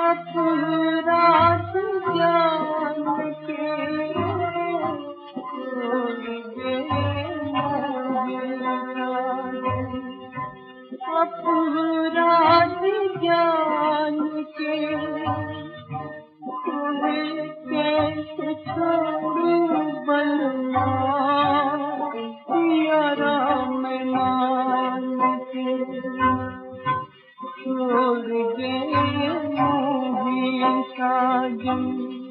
अपराध जान के छोड़ गए अपराध जान के तुम्हें कैसे छोड़ूं बलवा यारा मैं मान के छोड़ गए मोही साजन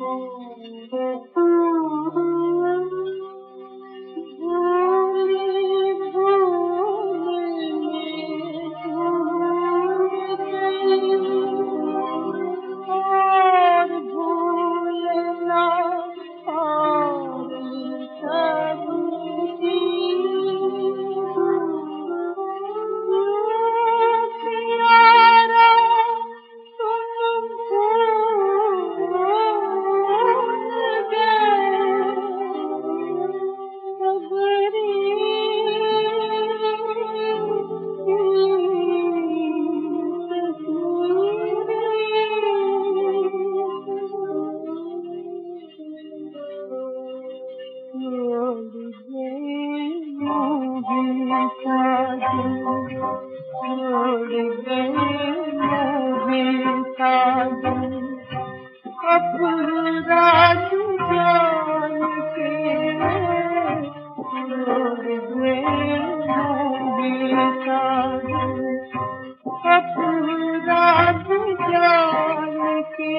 अपराध जान के छोड़ गए अपराध जान के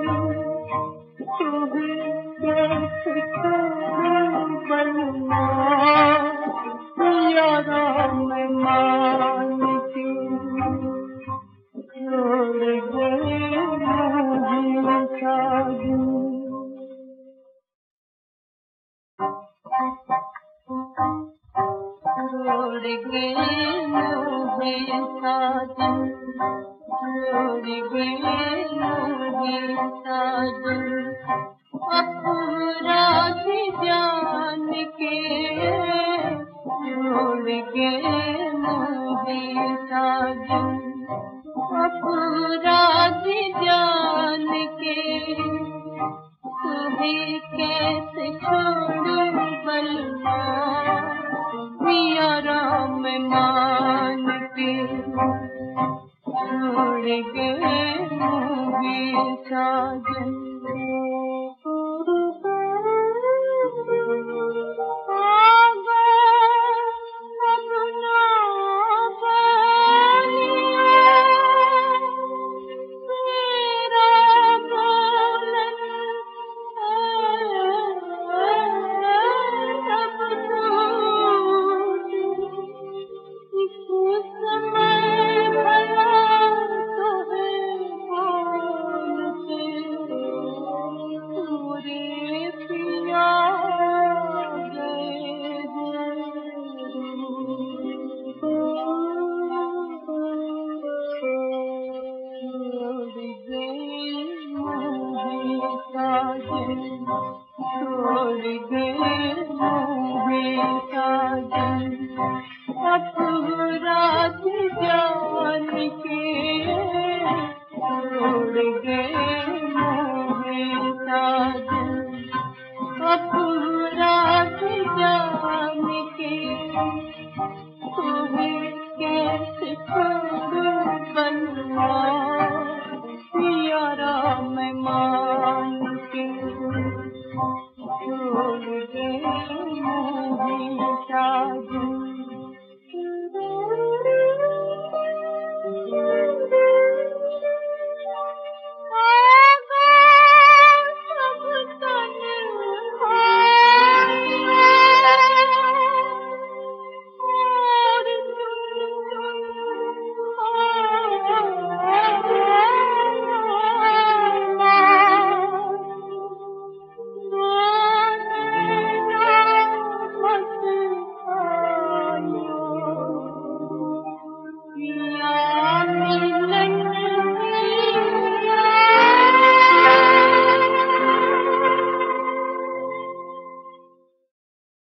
तुम्हें कैसे छोड़ूं बलवा यारा मैं मान के छोड़ गए छोड़ गए मोहे साजन छोड़ गए मोहे साजन अपराध जान के छोड़ गए मोहे साजन अपराध जान के तुम्हें कैसे छोड़ूं बलवा यारा मैं मान के छोड़ गए मोहे साजन छोड़ गए मोहे साजन अपराध जान के छोड़ गए मोहे साजन अपराध जान के